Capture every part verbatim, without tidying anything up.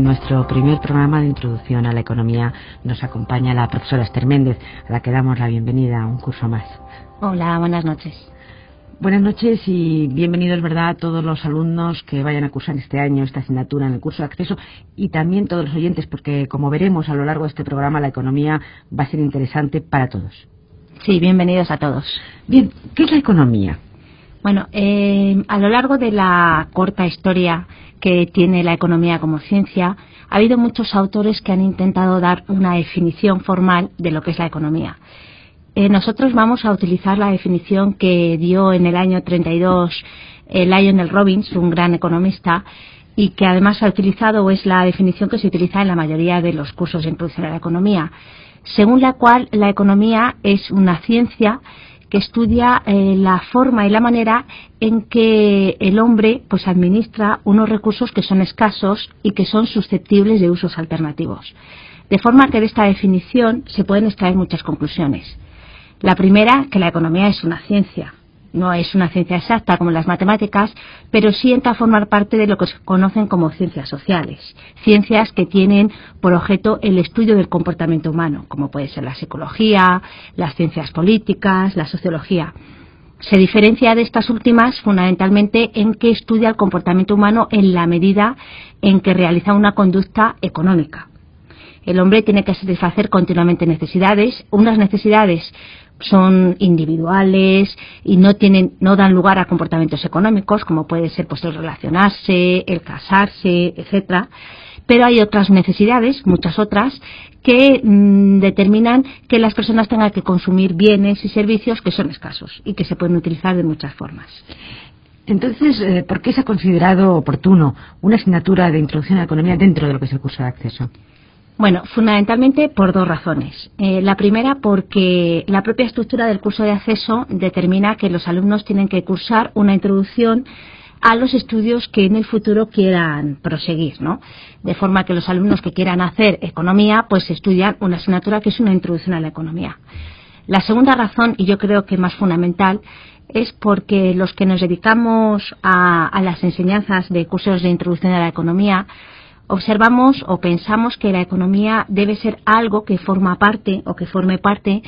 nuestro primer programa de introducción a la economía nos acompaña la profesora Esther Méndez, a la que damos la bienvenida a un curso más. Hola, buenas noches. Buenas noches y bienvenidos, ¿verdad?, a todos los alumnos que vayan a cursar este año esta asignatura en el curso de acceso y también todos los oyentes, porque como veremos a lo largo de este programa, la economía va a ser interesante para todos. Sí, bienvenidos a todos. Bien, ¿qué es la economía? Bueno, eh, a lo largo de la corta historia que tiene la economía como ciencia, ha habido muchos autores que han intentado dar una definición formal de lo que es la economía. Eh, nosotros vamos a utilizar la definición que dio en el año treinta y dos eh, Lionel Robbins, un gran economista, y que además ha utilizado, o es la definición que se utiliza en la mayoría de los cursos de introducción a la economía, según la cual la economía es una ciencia que estudia eh, la forma y la manera en que el hombre pues administra unos recursos que son escasos y que son susceptibles de usos alternativos. De forma que de esta definición se pueden extraer muchas conclusiones. La primera, que la economía es una ciencia. No es una ciencia exacta como las matemáticas, pero sí entra a formar parte de lo que se conocen como ciencias sociales. Ciencias que tienen por objeto el estudio del comportamiento humano, como puede ser la psicología, las ciencias políticas, la sociología. Se diferencia de estas últimas fundamentalmente en que estudia el comportamiento humano en la medida en que realiza una conducta económica. El hombre tiene que satisfacer continuamente necesidades, unas necesidades son individuales y no tienen, no dan lugar a comportamientos económicos, como puede ser pues el relacionarse, el casarse, etcétera. Pero hay otras necesidades, muchas otras, que mmm, determinan que las personas tengan que consumir bienes y servicios que son escasos y que se pueden utilizar de muchas formas. Entonces, eh, ¿por qué se ha considerado oportuno una asignatura de introducción a la economía dentro de lo que es el curso de acceso? Bueno, fundamentalmente por dos razones. Eh, la primera, porque la propia estructura del curso de acceso determina que los alumnos tienen que cursar una introducción a los estudios que en el futuro quieran proseguir, ¿no? De forma que los alumnos que quieran hacer economía, pues estudian una asignatura que es una introducción a la economía. La segunda razón, y yo creo que más fundamental, es porque los que nos dedicamos a, a las enseñanzas de cursos de introducción a la economía, observamos o pensamos que la economía debe ser algo que forma parte o que forme parte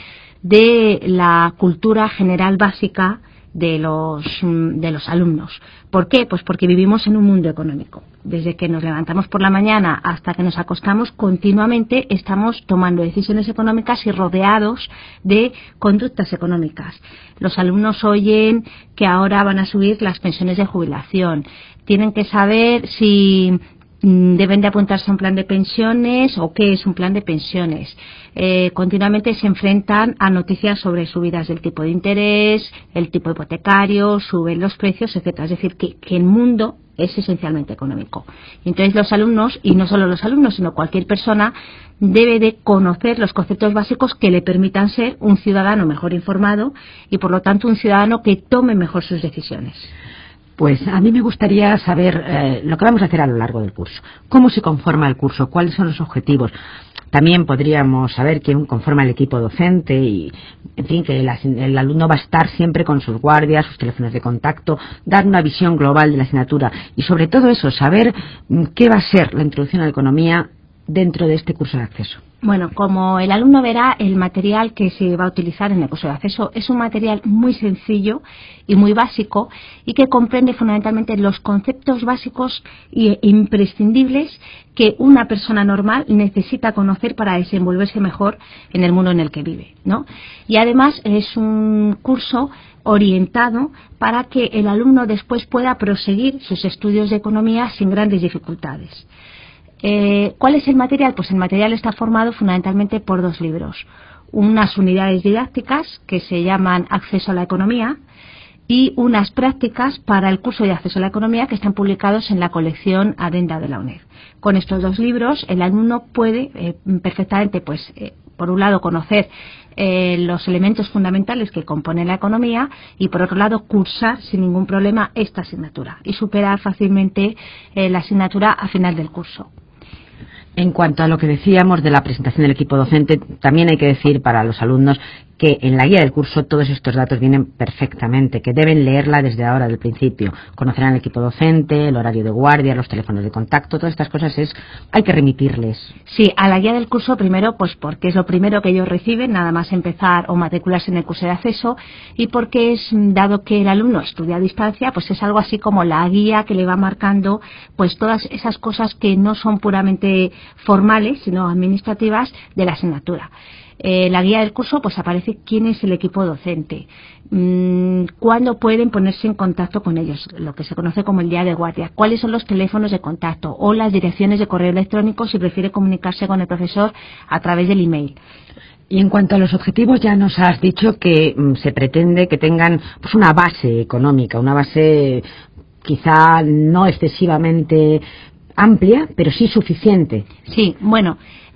de la cultura general básica de los, de los alumnos. ¿Por qué? Pues porque vivimos en un mundo económico. Desde que nos levantamos por la mañana hasta que nos acostamos, continuamente estamos tomando decisiones económicas y rodeados de conductas económicas. Los alumnos oyen que ahora van a subir las pensiones de jubilación. Tienen que saber si deben de apuntarse a un plan de pensiones o qué es un plan de pensiones. Eh, continuamente se enfrentan a noticias sobre subidas del tipo de interés, el tipo hipotecario, suben los precios, etcétera. Es decir, que, que el mundo es esencialmente económico. Entonces los alumnos, y no solo los alumnos, sino cualquier persona, debe de conocer los conceptos básicos que le permitan ser un ciudadano mejor informado y, por lo tanto, un ciudadano que tome mejor sus decisiones. Pues a mí me gustaría saber eh, lo que vamos a hacer a lo largo del curso. ¿Cómo se conforma el curso? ¿Cuáles son los objetivos? También podríamos saber quién conforma el equipo docente y, en fin, que el, el alumno va a estar siempre con sus guardias, sus teléfonos de contacto, dar una visión global de la asignatura y, sobre todo eso, saber qué va a ser la introducción a la economía dentro de este curso de acceso. Bueno, como el alumno verá, el material que se va a utilizar en el curso de acceso es un material muy sencillo y muy básico y que comprende fundamentalmente los conceptos básicos e imprescindibles que una persona normal necesita conocer para desenvolverse mejor en el mundo en el que vive, ¿no? Y además es un curso orientado para que el alumno después pueda proseguir sus estudios de economía sin grandes dificultades. Eh, ¿Cuál es el material? Pues el material está formado fundamentalmente por dos libros. Unas unidades didácticas que se llaman Acceso a la Economía y unas prácticas para el curso de Acceso a la Economía que están publicados en la colección Adenda de la UNED. Con estos dos libros el alumno puede eh, perfectamente, pues, eh, por un lado, conocer eh, los elementos fundamentales que componen la economía y, por otro lado, cursar sin ningún problema esta asignatura y superar fácilmente eh, la asignatura a final del curso. En cuanto a lo que decíamos de la presentación del equipo docente, también hay que decir para los alumnos que en la guía del curso todos estos datos vienen perfectamente, que deben leerla desde ahora, del principio. Conocerán el equipo docente, el horario de guardia, los teléfonos de contacto, todas estas cosas es hay que remitirles. Sí, a la guía del curso primero, pues porque es lo primero que ellos reciben, nada más empezar o matricularse en el curso de acceso, y porque es, dado que el alumno estudia a distancia, pues es algo así como la guía que le va marcando pues todas esas cosas que no son puramente formales, sino administrativas de la asignatura. Eh, la guía del curso pues aparece quién es el equipo docente, mmm, cuándo pueden ponerse en contacto con ellos, lo que se conoce como el día de guardia, cuáles son los teléfonos de contacto o las direcciones de correo electrónico si prefiere comunicarse con el profesor a través del email. Y en cuanto a los objetivos, ya nos has dicho que mmm, se pretende que tengan pues una base económica, una base quizá no excesivamente amplia, pero sí suficiente. Sí, bueno,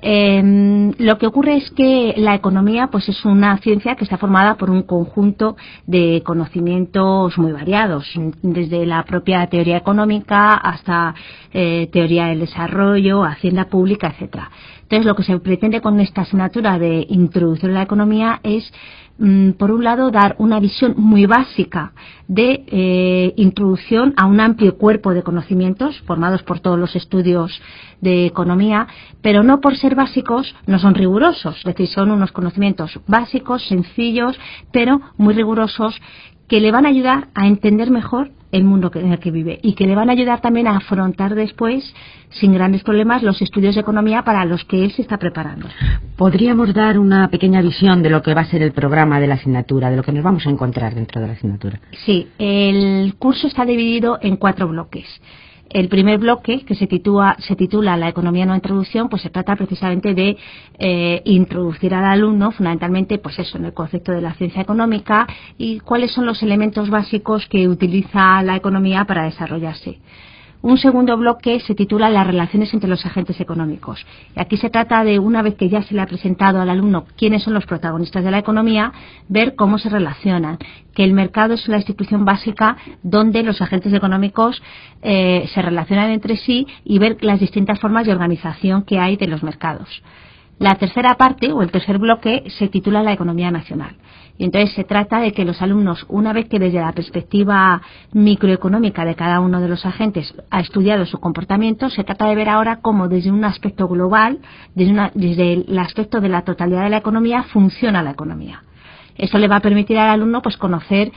eh, lo que ocurre es que la economía pues es una ciencia que está formada por un conjunto de conocimientos muy variados, desde la propia teoría económica hasta eh, teoría del desarrollo, hacienda pública, etcétera. Entonces, lo que se pretende con esta asignatura de introducción a la economía es, por un lado, dar una visión muy básica de eh, introducción a un amplio cuerpo de conocimientos formados por todos los estudios de economía, pero no por ser básicos no son rigurosos, es decir, son unos conocimientos básicos, sencillos, pero muy rigurosos, que le van a ayudar a entender mejor el mundo en el que vive y que le van a ayudar también a afrontar después, sin grandes problemas, los estudios de economía para los que él se está preparando. ¿Podríamos dar una pequeña visión de lo que va a ser el programa de la asignatura, de lo que nos vamos a encontrar dentro de la asignatura? Sí, el curso está dividido en cuatro bloques. El primer bloque, que se titula, se titula La economía en una introducción, pues se trata precisamente de eh, introducir al alumno, fundamentalmente, pues eso, en el concepto de la ciencia económica y cuáles son los elementos básicos que utiliza la economía para desarrollarse. Un segundo bloque se titula Las relaciones entre los agentes económicos. Y aquí se trata de, una vez que ya se le ha presentado al alumno quiénes son los protagonistas de la economía, ver cómo se relacionan, que el mercado es la institución básica donde los agentes económicos eh, se relacionan entre sí y ver las distintas formas de organización que hay de los mercados. La tercera parte, o el tercer bloque, se titula La economía nacional. Y entonces se trata de que los alumnos, una vez que desde la perspectiva microeconómica de cada uno de los agentes ha estudiado su comportamiento, se trata de ver ahora cómo desde un aspecto global, desde, una, desde el aspecto de la totalidad de la economía, funciona la economía. Esto le va a permitir al alumno pues conocer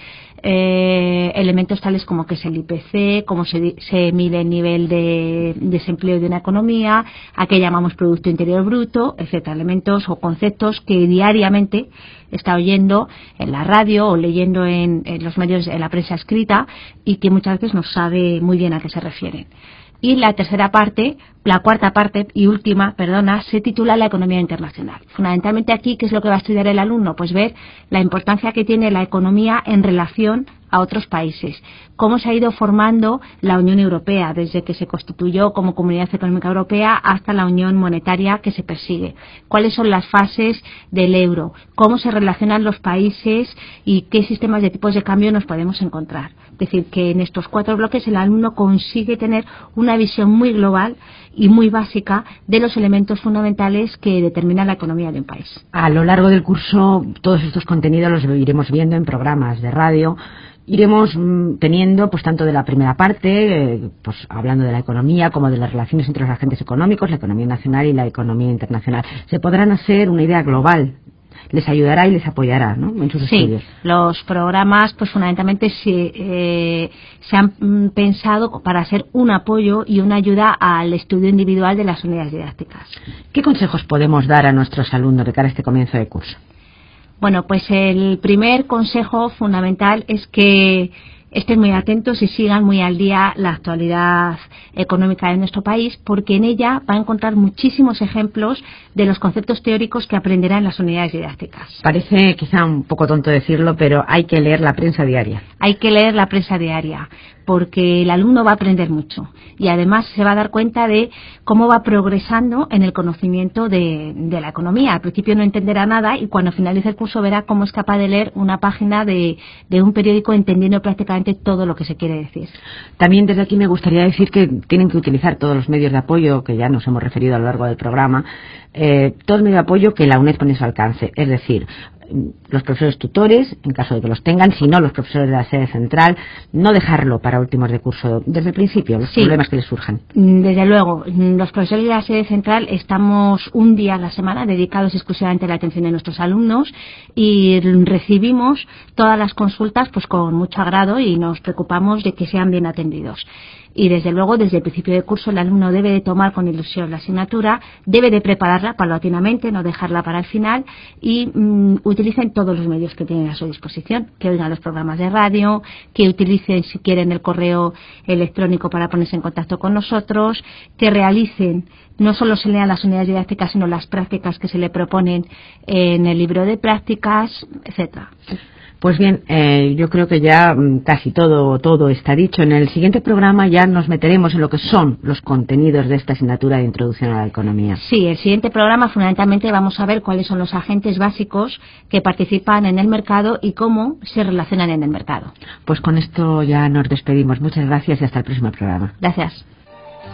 eh, elementos tales como que es el I P C, cómo se, se mide el nivel de desempleo de una economía, a qué llamamos Producto Interior Bruto, etcétera, elementos o conceptos que diariamente está oyendo en la radio o leyendo en, en los medios, en la prensa escrita, y que muchas veces no sabe muy bien a qué se refieren. Y la tercera parte, la cuarta parte y última, perdona, se titula La economía internacional. Fundamentalmente aquí, ¿qué es lo que va a estudiar el alumno? Pues ver la importancia que tiene la economía en relación a otros países. Cómo se ha ido formando la Unión Europea desde que se constituyó como Comunidad Económica Europea hasta la Unión Monetaria que se persigue. Cuáles son las fases del euro. Cómo se relacionan los países y qué sistemas de tipos de cambio nos podemos encontrar. Es decir, que en estos cuatro bloques el alumno consigue tener una visión muy global y muy básica de los elementos fundamentales que determinan la economía de un país. A lo largo del curso, todos estos contenidos los iremos viendo en programas de radio. Iremos teniendo, pues tanto de la primera parte, eh, pues hablando de la economía, como de las relaciones entre los agentes económicos, la economía nacional y la economía internacional. Se podrán hacer una idea global. Les ayudará y les apoyará, ¿no?, en sus sí, estudios. Los programas, pues fundamentalmente se, eh, se han pensado para ser un apoyo y una ayuda al estudio individual de las unidades didácticas. ¿Qué consejos podemos dar a nuestros alumnos de cara a este comienzo de curso? Bueno, pues el primer consejo fundamental es que estén muy atentos y sigan muy al día la actualidad económica de nuestro país, porque en ella va a encontrar muchísimos ejemplos de los conceptos teóricos que aprenderá en las unidades didácticas. Parece quizá un poco tonto decirlo, pero hay que leer la prensa diaria. Hay que leer la prensa diaria, porque el alumno va a aprender mucho y además se va a dar cuenta de cómo va progresando en el conocimiento de, de la economía. Al principio no entenderá nada y cuando finalice el curso verá cómo es capaz de leer una página de, de un periódico entendiendo prácticamente todo lo que se quiere decir. También desde aquí me gustaría decir que tienen que utilizar todos los medios de apoyo que ya nos hemos referido a lo largo del programa, eh, todo el medio de apoyo que la UNED pone a su alcance, es decir, los profesores tutores, en caso de que los tengan, si no, los profesores de la sede central, no dejarlo para últimos de curso desde el principio, los sí. problemas que les surjan. Desde luego, los profesores de la sede central estamos un día a la semana dedicados exclusivamente a la atención de nuestros alumnos y recibimos todas las consultas pues con mucho agrado y nos preocupamos de que sean bien atendidos. Y desde luego, desde el principio de curso, el alumno debe de tomar con ilusión la asignatura, debe de prepararla paulatinamente, no dejarla para el final y mmm, utilicen todos los medios que tienen a su disposición, que oigan los programas de radio, que utilicen si quieren el correo electrónico para ponerse en contacto con nosotros, que realicen, no solo se lean las unidades didácticas, sino las prácticas que se le proponen en el libro de prácticas, etcétera. Pues bien, eh, yo creo que ya casi todo todo está dicho. En el siguiente programa ya nos meteremos en lo que son los contenidos de esta asignatura de Introducción a la Economía. Sí, el siguiente programa fundamentalmente vamos a ver cuáles son los agentes básicos que participan en el mercado y cómo se relacionan en el mercado. Pues con esto ya nos despedimos. Muchas gracias y hasta el próximo programa. Gracias.